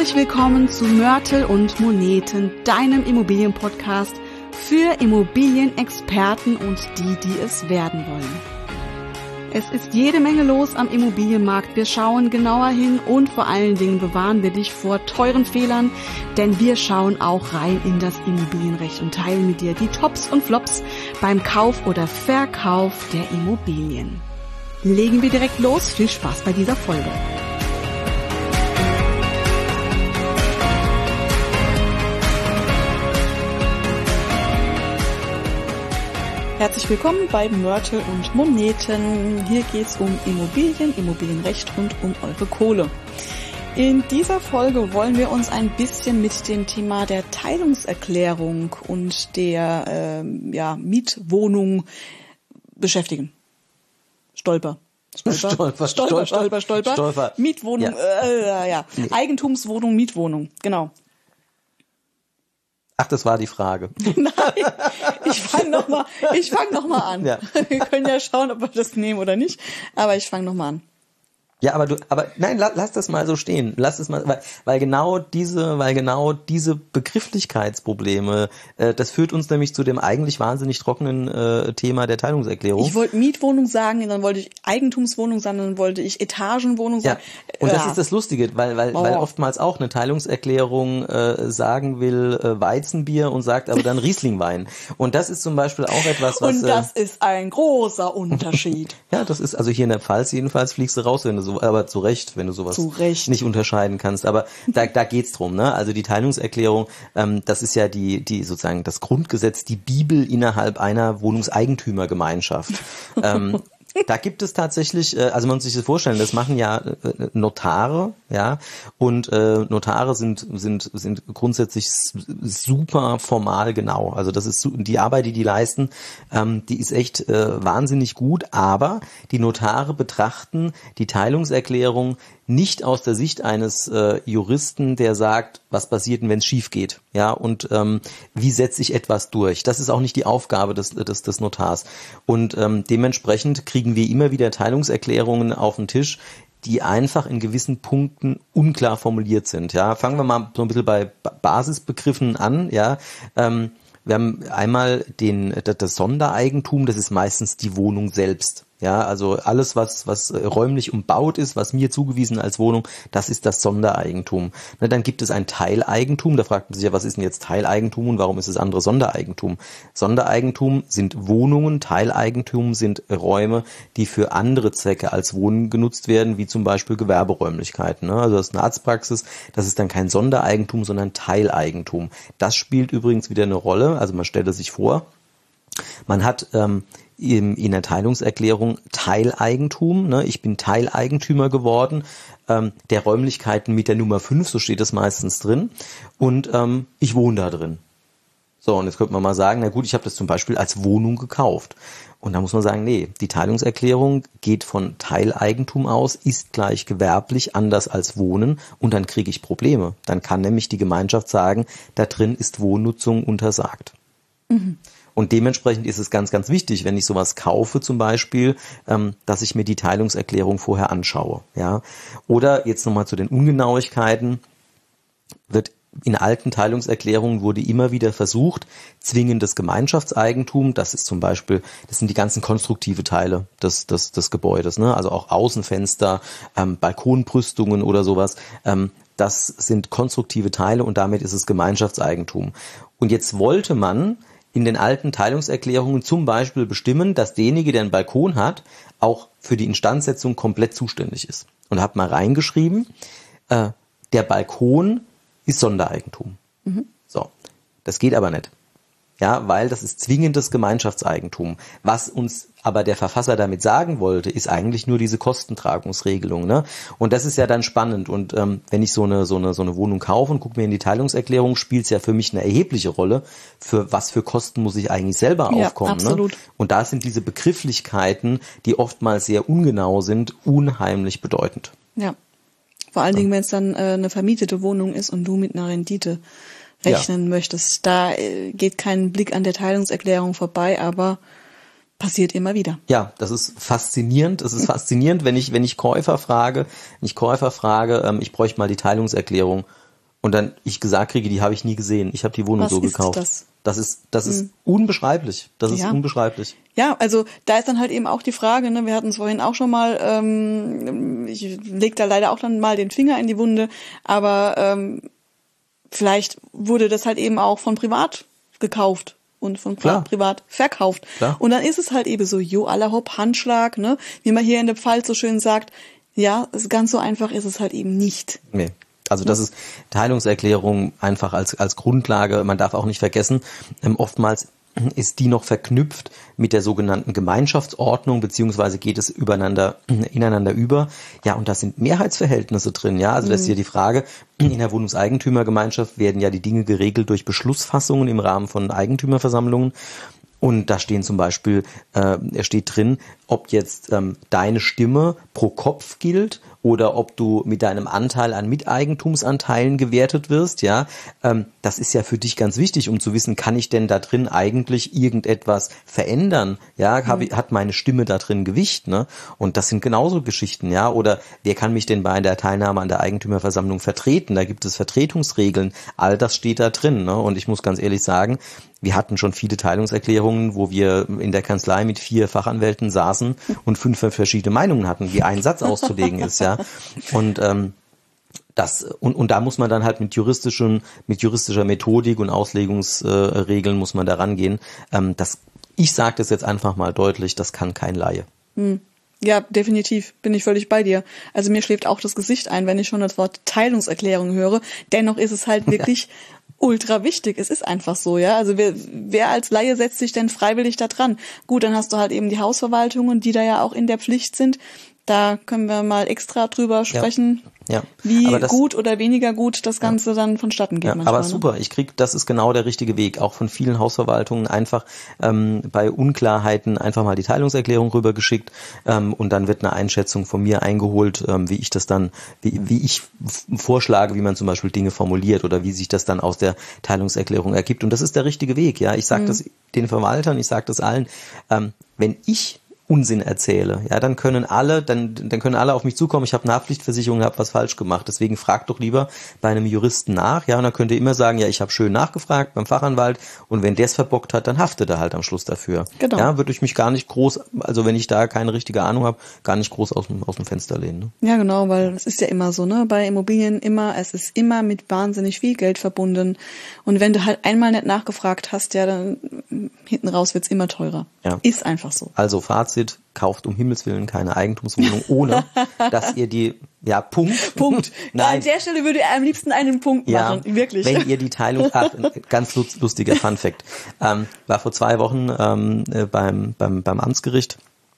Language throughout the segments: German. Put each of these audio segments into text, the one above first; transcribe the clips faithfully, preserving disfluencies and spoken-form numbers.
Herzlich willkommen zu Mörtel und Moneten, deinem Immobilienpodcast für Immobilienexperten und die, die es werden wollen. Es ist jede Menge los am Immobilienmarkt. Wir schauen genauer hin und vor allen Dingen bewahren wir dich vor teuren Fehlern, denn wir schauen auch rein in das Immobilienrecht und teilen mit dir die Tops und Flops beim Kauf oder Verkauf der Immobilien. Legen wir direkt los. Viel Spaß bei dieser Folge. Herzlich willkommen bei Mörtel und Moneten. Hier geht's um Immobilien, Immobilienrecht und um eure Kohle. In dieser Folge wollen wir uns ein bisschen mit dem Thema der Teilungserklärung und der ähm, ja, Mietwohnung beschäftigen. Stolper. Stolper, Stolper, Stolper, Stolper, Stolper. Stolper. Mietwohnung, Ja. Äh, ja. Nee. Eigentumswohnung, Mietwohnung, genau. Ach, das war die Frage. Nein, ich fange nochmal, ich fange noch mal an. Ja. Wir können ja schauen, ob wir das nehmen oder nicht, aber ich fange nochmal an. Ja, aber du, aber nein, lass, lass das mal so stehen. Lass es mal, weil, weil genau diese, weil genau diese Begrifflichkeitsprobleme, äh, das führt uns nämlich zu dem eigentlich wahnsinnig trockenen äh, Thema der Teilungserklärung. Ich wollte Mietwohnung sagen, dann wollte ich Eigentumswohnung sagen, dann wollte ich Etagenwohnung sagen. Ja. Und ja. das ist das Lustige, weil, weil, oh. weil oftmals auch eine Teilungserklärung äh, sagen will äh, Weizenbier und sagt aber dann Rieslingwein. Und das ist zum Beispiel auch etwas, was... Und das äh, ist ein großer Unterschied. Ja, das ist, also hier in der Pfalz jedenfalls fliegst du raus, wenn du so, aber zu Recht, wenn du sowas Zu Recht. nicht unterscheiden kannst. Aber da, da geht's drum, ne? Also die Teilungserklärung, ähm, das ist ja die, die sozusagen das Grundgesetz, die Bibel innerhalb einer Wohnungseigentümergemeinschaft. ähm, Da gibt es tatsächlich, also man muss sich das vorstellen, das machen ja Notare, ja, und äh, Notare sind sind sind grundsätzlich super formal genau. Also das ist die Arbeit, die die leisten, ähm, die ist echt äh, wahnsinnig gut. Aber die Notare betrachten die Teilungserklärung nicht aus der Sicht eines äh, Juristen, der sagt, was passiert denn, wenn es schief geht, ja, und ähm, wie setze ich etwas durch. Das ist auch nicht die Aufgabe des des, des Notars. Und ähm, dementsprechend kriegen wir immer wieder Teilungserklärungen auf den Tisch, die einfach in gewissen Punkten unklar formuliert sind. Ja, fangen wir mal so ein bisschen bei Basisbegriffen an. Ja, ähm, wir haben einmal den das Sondereigentum. Das ist meistens die Wohnung selbst. Ja, also alles, was was räumlich umbaut ist, was mir zugewiesen als Wohnung, das ist das Sondereigentum. Ne, dann gibt es ein Teileigentum. Da fragt man sich ja, was ist denn jetzt Teileigentum und warum ist das andere Sondereigentum? Sondereigentum sind Wohnungen, Teileigentum sind Räume, die für andere Zwecke als Wohnen genutzt werden, wie zum Beispiel Gewerberäumlichkeiten. Ne? Also das ist eine Arztpraxis, das ist dann kein Sondereigentum, sondern Teileigentum. Das spielt übrigens wieder eine Rolle. Also man stelle sich vor, man hat ähm, in, in der Teilungserklärung Teileigentum, ne? Ich bin Teileigentümer geworden, ähm, der Räumlichkeiten mit der Nummer fünf, so steht es meistens drin, und ähm, ich wohne da drin. So, und jetzt könnte man mal sagen, na gut, ich habe das zum Beispiel als Wohnung gekauft. Und da muss man sagen, nee, die Teilungserklärung geht von Teileigentum aus, ist gleich gewerblich, anders als Wohnen, und dann kriege ich Probleme. Dann kann nämlich die Gemeinschaft sagen, da drin ist Wohnnutzung untersagt. Mhm. Und dementsprechend ist es ganz, ganz wichtig, wenn ich sowas kaufe zum Beispiel, ähm, dass ich mir die Teilungserklärung vorher anschaue. Ja? Oder jetzt nochmal zu den Ungenauigkeiten, wird in alten Teilungserklärungen wurde immer wieder versucht, zwingendes Gemeinschaftseigentum, das ist zum Beispiel, das sind die ganzen konstruktive Teile des, des, des Gebäudes, ne? Also auch Außenfenster, ähm, Balkonbrüstungen oder sowas, ähm, das sind konstruktive Teile und damit ist es Gemeinschaftseigentum. Und jetzt wollte man in den alten Teilungserklärungen zum Beispiel bestimmen, dass derjenige, der einen Balkon hat, auch für die Instandsetzung komplett zuständig ist. Und habe mal reingeschrieben, äh, der Balkon ist Sondereigentum. Mhm. So, das geht aber nicht. Ja, weil das ist zwingendes Gemeinschaftseigentum. Was uns aber der Verfasser damit sagen wollte, ist eigentlich nur diese Kostentragungsregelung, ne? Und das ist ja dann spannend. Und ähm, wenn ich so eine so eine so eine Wohnung kaufe und gucke mir in die Teilungserklärung, spielt es ja für mich eine erhebliche Rolle. Für was für Kosten muss ich eigentlich selber ja, aufkommen? Absolut. Ne? Und da sind diese Begrifflichkeiten, die oftmals sehr ungenau sind, unheimlich bedeutend. Ja. Vor allen Dingen, wenn es dann äh, eine vermietete Wohnung ist und du mit einer Rendite rechnen ja. möchtest. Da äh, geht kein Blick an der Teilungserklärung vorbei, aber passiert immer wieder. Ja, das ist faszinierend. Es ist faszinierend, wenn ich wenn ich Käufer frage, wenn ich Käufer frage, ähm, ich bräuchte mal die Teilungserklärung. Und dann ich gesagt kriege, die habe ich nie gesehen. Ich habe die Wohnung Was so ist gekauft. Das? Das ist, das ist Hm. unbeschreiblich. Das ist Ja. unbeschreiblich. Ja, also da ist dann halt eben auch die Frage, ne, wir hatten es vorhin auch schon mal, ähm, ich leg da leider auch dann mal den Finger in die Wunde, aber ähm, vielleicht wurde das halt eben auch von privat gekauft und von Klar. privat verkauft. Klar. Und dann ist es halt eben so, jo, aller Hopp, Handschlag, ne, wie man hier in der Pfalz so schön sagt, ja, es- ganz so einfach ist es halt eben nicht. Nee. Also das ist Teilungserklärung einfach als als Grundlage. Man darf auch nicht vergessen, ähm, oftmals ist die noch verknüpft mit der sogenannten Gemeinschaftsordnung, beziehungsweise geht es übereinander, ineinander über. Ja, und da sind Mehrheitsverhältnisse drin. Ja, also das ist ja die Frage, in der Wohnungseigentümergemeinschaft werden ja die Dinge geregelt durch Beschlussfassungen im Rahmen von Eigentümerversammlungen. Und da stehen zum Beispiel, äh, er steht drin, ob jetzt ähm, deine Stimme pro Kopf gilt oder ob du mit deinem Anteil an Miteigentumsanteilen gewertet wirst, ja, ähm, das ist ja für dich ganz wichtig, um zu wissen, kann ich denn da drin eigentlich irgendetwas verändern, ja, hab, ich- hat meine Stimme da drin Gewicht, ne? Und das sind genauso Geschichten, ja, oder wer kann mich denn bei der Teilnahme an der Eigentümerversammlung vertreten? Da gibt es Vertretungsregeln, all das steht da drin, ne? Und ich muss ganz ehrlich sagen, wir hatten schon viele Teilungserklärungen, wo wir in der Kanzlei mit vier Fachanwälten saßen und fünf verschiedene Meinungen hatten, wie ein Satz auszulegen ist, ja. Und ähm, das und und da muss man dann halt mit juristischen, mit juristischer Methodik und Auslegungsregeln äh, muss man da rangehen. Ähm, das, ich sage das jetzt einfach mal deutlich, das kann kein Laie. Ja, definitiv, bin ich völlig bei dir. Also mir schläft auch das Gesicht ein, wenn ich schon das Wort Teilungserklärung höre. Dennoch ist es halt wirklich ultra wichtig. Es ist einfach so, ja. Also wer, wer als Laie setzt sich denn freiwillig da dran? Gut, dann hast du halt eben die Hausverwaltungen, die da ja auch in der Pflicht sind. Da können wir mal extra drüber sprechen, Ja. wie Aber das, gut oder weniger gut das Ganze dann vonstatten geht. Ja, manchmal, aber ne? super, ich krieg, das ist genau der richtige Weg, auch von vielen Hausverwaltungen einfach ähm, bei Unklarheiten einfach mal die Teilungserklärung rübergeschickt ähm, und dann wird eine Einschätzung von mir eingeholt, ähm, wie ich das dann, wie, wie ich f- vorschlage, wie man zum Beispiel Dinge formuliert oder wie sich das dann aus der Teilungserklärung ergibt. Und das ist der richtige Weg, ja. Ich sage Mhm. das den Verwaltern, ich sage das allen, ähm, wenn ich Unsinn erzähle, ja, dann können alle, dann, dann können alle auf mich zukommen, ich habe eine Haftpflichtversicherung, habe was falsch gemacht. Deswegen fragt doch lieber bei einem Juristen nach, ja, und dann könnt ihr immer sagen, ja, ich habe schön nachgefragt beim Fachanwalt und wenn der es verbockt hat, dann haftet er halt am Schluss dafür. Genau. Ja, würde ich mich gar nicht groß, also wenn ich da keine richtige Ahnung habe, gar nicht groß aus dem, aus dem Fenster lehnen. Ne? Ja, genau, weil es ist ja immer so, ne? Bei Immobilien immer, es ist immer mit wahnsinnig viel Geld verbunden. Und wenn du halt einmal nicht nachgefragt hast, ja, dann mm, hinten raus wird's immer teurer. Ja. Ist einfach so. Also Fazit, kauft um Himmels Willen keine Eigentumswohnung, ohne dass ihr die, ja, Punkt. Punkt. Nein. An der Stelle würde er am liebsten einen Punkt Ja, machen, wirklich. wenn ihr die Teilung, ach, ein ganz lust- lustiger Funfact, ähm, war vor zwei Wochen ähm, äh, beim, beim, beim Amtsgericht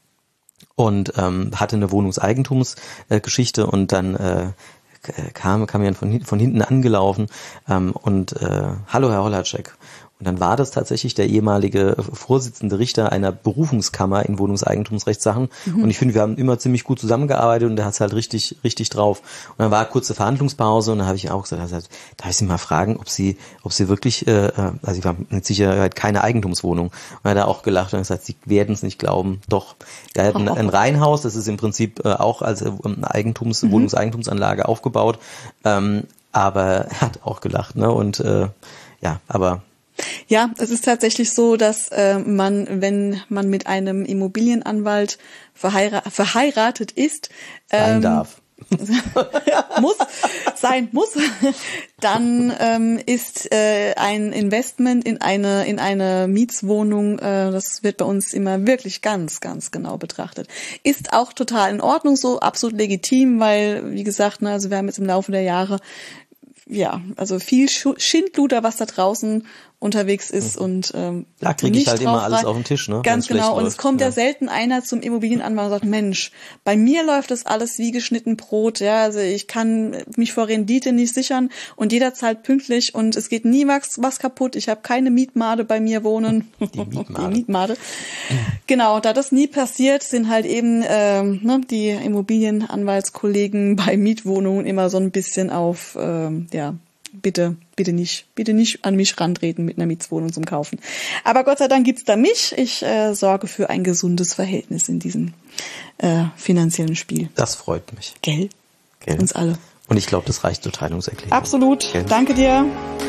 und ähm, hatte eine Wohnungseigentumsgeschichte äh, und dann äh, kam, kam jemand von, hin- von hinten angelaufen ähm, und äh, hallo Herr Hollacek. Und dann war das tatsächlich der ehemalige Vorsitzende Richter einer Berufungskammer in Wohnungseigentumsrechtssachen. Mhm. Und ich finde, wir haben immer ziemlich gut zusammengearbeitet und der hat es halt richtig, richtig drauf. Und dann war kurze Verhandlungspause und dann habe ich auch gesagt, also, darf ich Sie mal fragen, ob Sie, ob Sie wirklich, äh, also Sie haben mit Sicherheit keine Eigentumswohnung. Und dann hat er auch gelacht und gesagt, Sie werden es nicht glauben. Doch, er hat ein, ein Reihenhaus, das ist im Prinzip äh, auch als äh, Eigentums, mhm. Wohnungseigentumsanlage aufgebaut. Ähm, aber er hat auch gelacht, ne? Und äh, ja, aber Ja, es ist tatsächlich so, dass äh, man, wenn man mit einem Immobilienanwalt verheira- verheiratet ist, sein ähm, darf. muss, sein muss, dann ähm, ist äh, ein Investment in eine in eine Mietswohnung, äh, das wird bei uns immer wirklich ganz, ganz genau betrachtet. Ist auch total in Ordnung so, absolut legitim, weil, wie gesagt, ne, also wir haben jetzt im Laufe der Jahre ja, also viel Schindluder, was da draußen unterwegs ist mhm. und ähm, da kriege ich halt immer alles auf den Tisch, ne? Ganz genau. Und es kommt ja. ja selten einer zum Immobilienanwalt und sagt, Mensch, bei mir läuft das alles wie geschnitten Brot, ja, also ich kann mich vor Rendite nicht sichern und jeder zahlt pünktlich und es geht nie was, was kaputt. Ich habe keine Mietmade bei mir wohnen. Die Mietmade. Die Mietmade. Genau, da das nie passiert, sind halt eben ähm, ne, die Immobilienanwaltskollegen bei Mietwohnungen immer so ein bisschen auf, ähm, ja, bitte, bitte nicht, bitte nicht an mich rantreten mit einer Mietswohnung zum Kaufen. Aber Gott sei Dank gibt's da mich. Ich äh, sorge für ein gesundes Verhältnis in diesem äh, finanziellen Spiel. Das freut mich. Gell? Gell? Uns alle. Und ich glaube, das reicht zur Teilungserklärung. Absolut. Ja. Danke dir.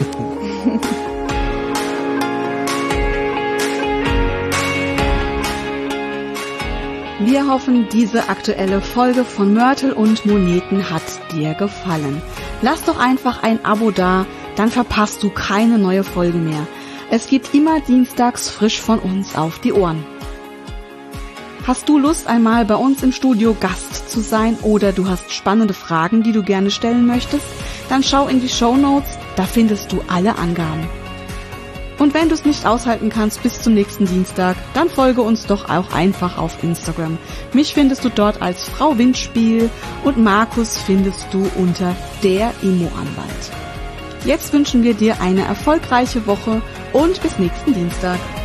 Wir hoffen, diese aktuelle Folge von Mörtel und Moneten hat dir gefallen. Lass doch einfach ein Abo da, dann verpasst du keine neue Folge mehr. Es gibt immer dienstags frisch von uns auf die Ohren. Hast du Lust, einmal bei uns im Studio Gast zu sein oder du hast spannende Fragen, die du gerne stellen möchtest? Dann schau in die Shownotes, da findest du alle Angaben. Und wenn du es nicht aushalten kannst bis zum nächsten Dienstag, dann folge uns doch auch einfach auf Instagram. Mich findest du dort als Frau Windspiel und Markus findest du unter der Immo-Anwalt. Jetzt wünschen wir dir eine erfolgreiche Woche und bis nächsten Dienstag.